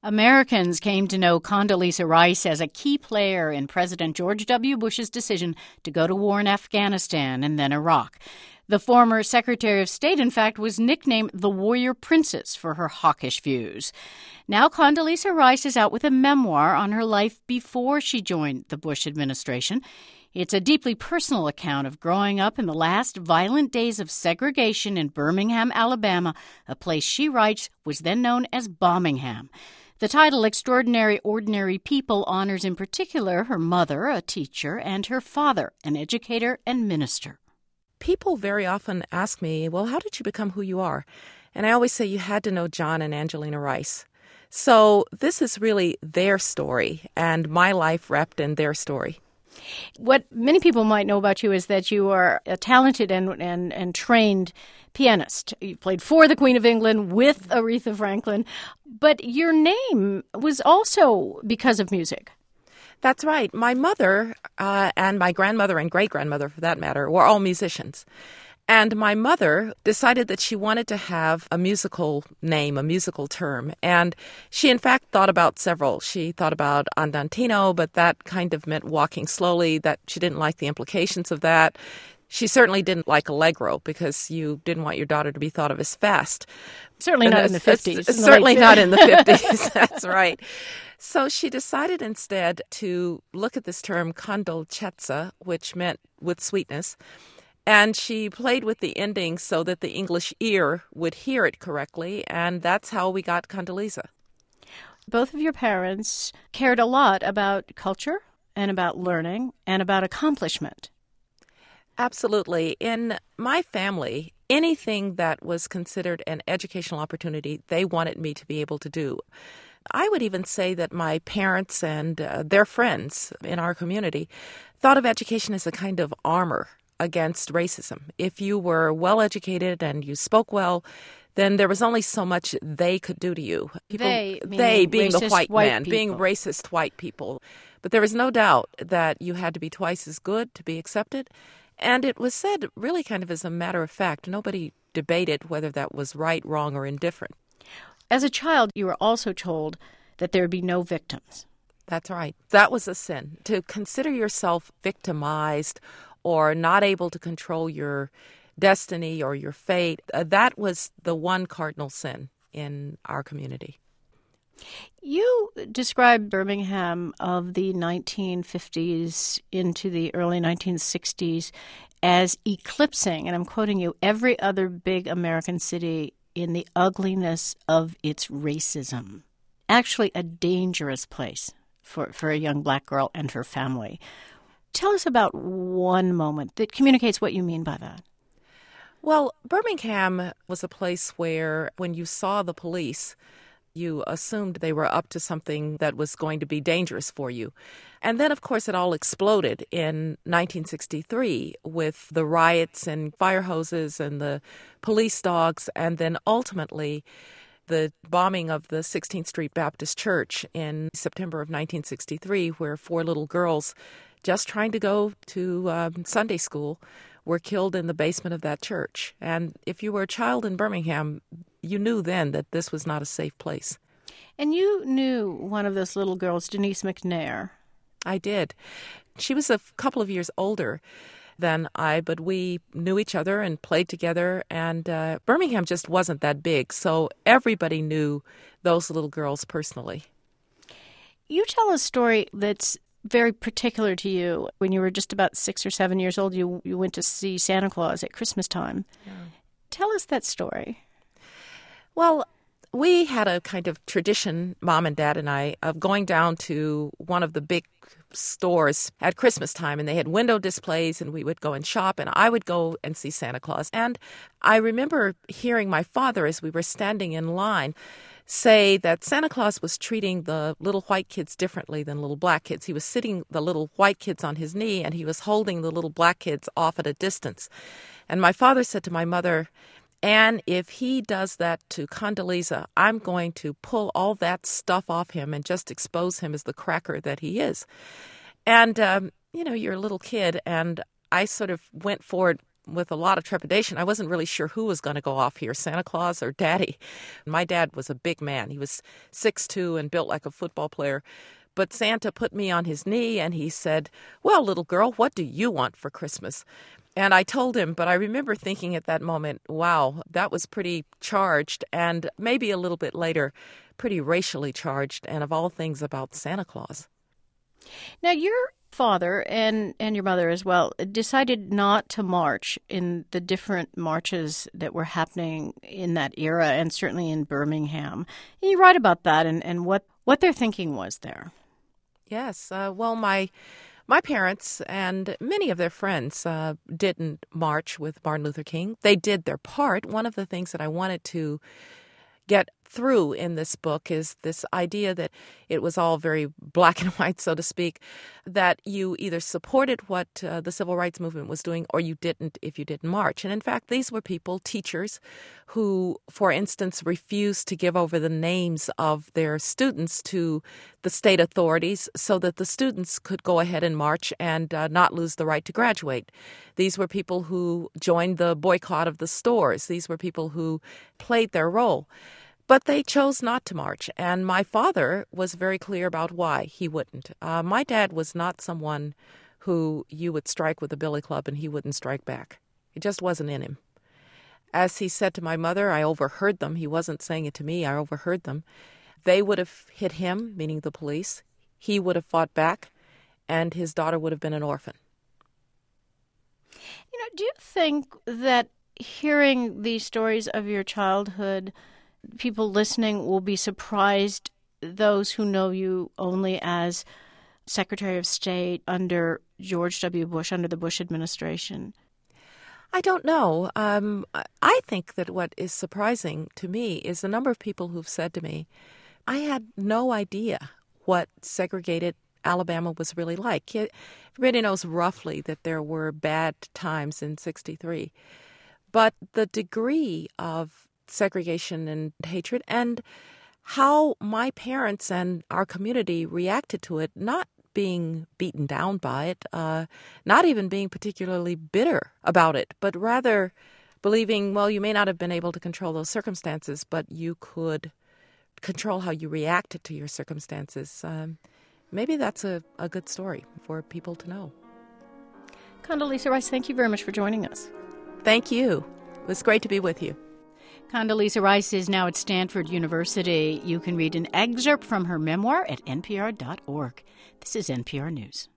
Americans came to know Condoleezza Rice as a key player in President George W. Bush's decision to go to war in Afghanistan and then Iraq. The former Secretary of State, in fact, was nicknamed the Warrior Princess for her hawkish views. Now Condoleezza Rice is out with a memoir on her life before she joined the Bush administration. It's a deeply personal account of growing up in the last violent days of segregation in Birmingham, Alabama, a place she writes was then known as Bombingham. The title, Extraordinary Ordinary People, honors in particular her mother, a teacher, and her father, an educator and minister. People very often ask me, well, how did you become who you are? And I always say you had to know John and Angelina Rice. So this is really their story and my life wrapped in their story. What many people might know about you is that you are a talented and trained pianist. You played for the Queen of England with Aretha Franklin, but your name was also because of music. That's right. My mother and my grandmother and great-grandmother, for that matter, were all musicians. And my mother decided that she wanted to have a musical name, a musical term. And she, in fact, thought about several. She thought about andantino, but that kind of meant walking slowly, that she didn't like the implications of that. She certainly didn't like allegro because you didn't want your daughter to be thought of as fast. Certainly not in the 50s. Certainly not in the 50s. That's right. So she decided instead to look at this term condolcezza, which meant with sweetness. And she played with the ending so that the English ear would hear it correctly, and that's how we got Condoleezza. Both of your parents cared a lot about culture and about learning and about accomplishment. Absolutely. In my family, anything that was considered an educational opportunity, they wanted me to be able to do. I would even say that my parents and their friends in our community thought of education as a kind of armor against racism. If you were well educated and you spoke well, then there was only so much they could do to you. They being the white man, people. being racist white people. But there was no doubt that you had to be twice as good to be accepted. And it was said really kind of as a matter of fact. Nobody debated whether that was right, wrong, or indifferent. As a child, you were also told that there would be no victims. That's right. That was a sin. To consider yourself victimized or not able to control your destiny or your fate, that was the one cardinal sin in our community. You described Birmingham of the 1950s into the early 1960s as eclipsing, and I'm quoting you, every other big American city in the ugliness of its racism. Actually a dangerous place for a young black girl and her family. Tell us about one moment that communicates what you mean by that. Well, Birmingham was a place where when you saw the police, you assumed they were up to something that was going to be dangerous for you. And then, of course, it all exploded in 1963 with the riots and fire hoses and the police dogs, and then ultimately the bombing of the 16th Street Baptist Church in September of 1963, where 4 little girls just trying to go to Sunday school were killed in the basement of that church. And if you were a child in Birmingham, you knew then that this was not a safe place. And you knew one of those little girls, Denise McNair. I did. She was a couple of years older than I, but we knew each other and played together, and Birmingham just wasn't that big, so everybody knew those little girls personally. You tell a story that's very particular to you. When you were just about 6 or 7 years old, you went to see Santa Claus at Christmas time. Yeah. Tell us that story. Well, we had a kind of tradition, Mom and Dad and I, of going down to one of the big stores at Christmas time, and they had window displays, and we would go and shop, and I would go and see Santa Claus. And I remember hearing my father, as we were standing in line, say that Santa Claus was treating the little white kids differently than little black kids. He was sitting the little white kids on his knee, and he was holding the little black kids off at a distance. And my father said to my mother, "Anne, if he does that to Condoleezza, I'm going to pull all that stuff off him and just expose him as the cracker that he is." And, you're a little kid, and I sort of went forward with a lot of trepidation. I wasn't really sure who was going to go off here, Santa Claus or Daddy. My dad was a big man. He was 6'2" and built like a football player. But Santa put me on his knee and he said, "Well, little girl, what do you want for Christmas?" And I told him, but I remember thinking at that moment, wow, that was pretty charged, and maybe a little bit later, pretty racially charged, and of all things about Santa Claus. Now, your father and your mother as well decided not to march in the different marches that were happening in that era, and certainly in Birmingham. And you write about that and what their thinking was there. Yes, well, my parents and many of their friends didn't march with Martin Luther King. They did their part. One of the things that I wanted to get through in this book is this idea that it was all very black and white, so to speak, that you either supported what the civil rights movement was doing or you didn't if you didn't march. And in fact, these were people, teachers, who, for instance, refused to give over the names of their students to the state authorities so that the students could go ahead and march and not lose the right to graduate. These were people who joined the boycott of the stores. These were people who played their role. But they chose not to march, and my father was very clear about why he wouldn't. My dad was not someone who you would strike with a billy club and he wouldn't strike back. It just wasn't in him. As he said to my mother, I overheard them. He wasn't saying it to me. I overheard them. They would have hit him, meaning the police. He would have fought back, and his daughter would have been an orphan. You know, do you think that hearing these stories of your childhood, people listening will be surprised, those who know you only as Secretary of State under George W. Bush, under the Bush administration? I don't know. I think that what is surprising to me is the number of people who've said to me, I had no idea what segregated Alabama was really like. Everybody knows roughly that there were bad times in '63, but the degree of segregation and hatred and how my parents and our community reacted to it, not being beaten down by it, not even being particularly bitter about it, but rather believing, well, you may not have been able to control those circumstances, but you could control how you reacted to your circumstances. Maybe that's a good story for people to know. Condoleezza Rice, thank you very much for joining us. Thank you. It was great to be with you. Condoleezza Rice is now at Stanford University. You can read an excerpt from her memoir at npr.org. This is NPR News.